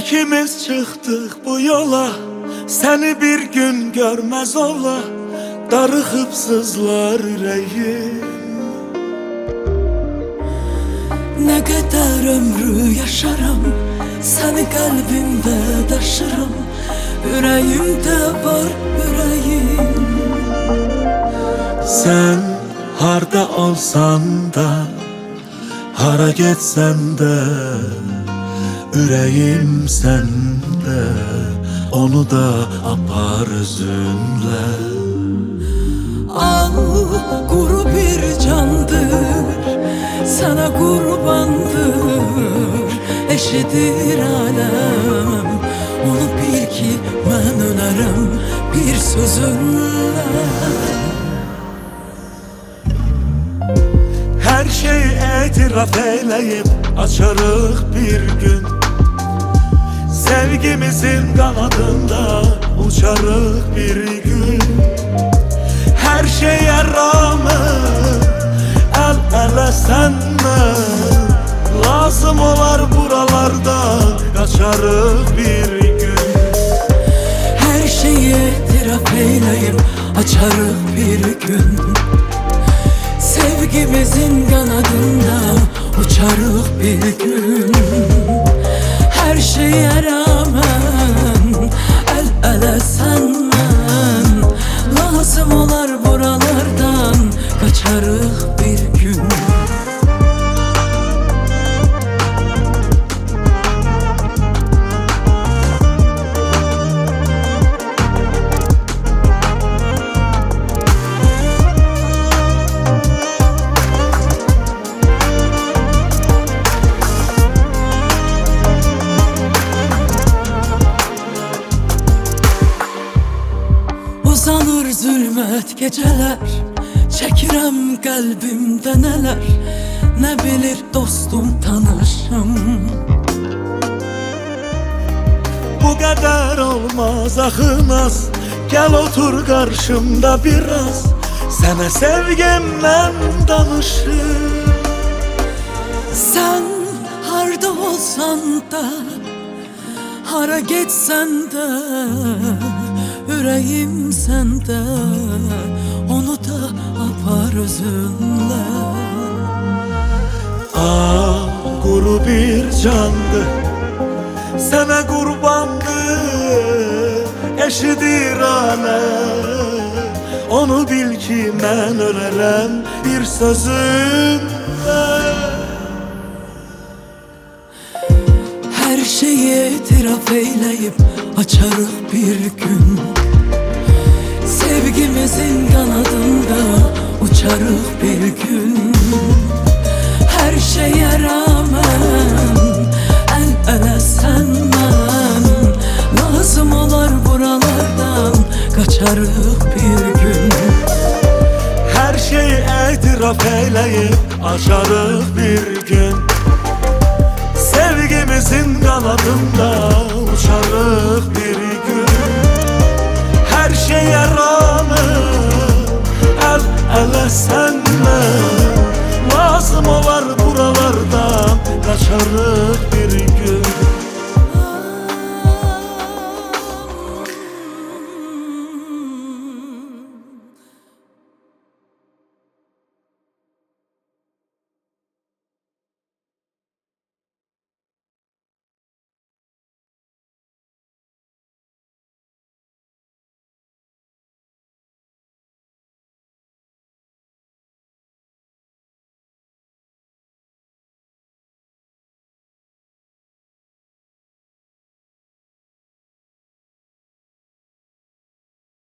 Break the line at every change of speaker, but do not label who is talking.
İkimiz çıktık bu yola, seni bir gün görmez ola, darıxıb sızlar ürəyim.
Ne kadar ömrü yaşarım, seni kalbimde taşırım. Yüreğimde var yüreğim.
Sen harda olsan da, hara getsən də, ürəyim səndə, onu da apar özünlə.
Al kuru bir candır, sana kurbandır. Eşidir alem, onu bil ki ben ölerim bir sözünle.
Her şeyi etiraf eyleyip açarıq bir gün, sevgimizin kanadında uçarıq bir gün. Her şeye rağmen el ele senle, lazım olar buralarda kaçarıq bir gün.
Her şeyi itiraf eyleyip açarıq bir gün. Sevgimizin kanadında uçarıq bir gün. Her şeye rağmen el ele senden, lazım olar buralardan kaçarıq bir gün. Uzanır zülmət geceler, çəkirəm qəlbimdə nələr. Ne bilir dostum tanışım.
Bu kadar olmaz axınaz, gel otur karşımda biraz, sana sevgimden danışır.
Sen harda olsan da, hara getsən də, yüreğim sende, onu da apar özünle.
Ah, kuru bir candı, sana kurbandı, eşidir alem, onu bil ki ben ölerem bir sözünle.
Her şeyi itiraf eyleyip açarıq bir gün. Sevgimizin kanadında uçarıq bir gün. Her şeye rağmen el ele senden, lazım olar buralardan kaçarıq bir gün.
Her şeyi etiraf eyleyip açarıq bir gün. Sevgimizin kanadında uçarıq bir gün. Her şeye rağmen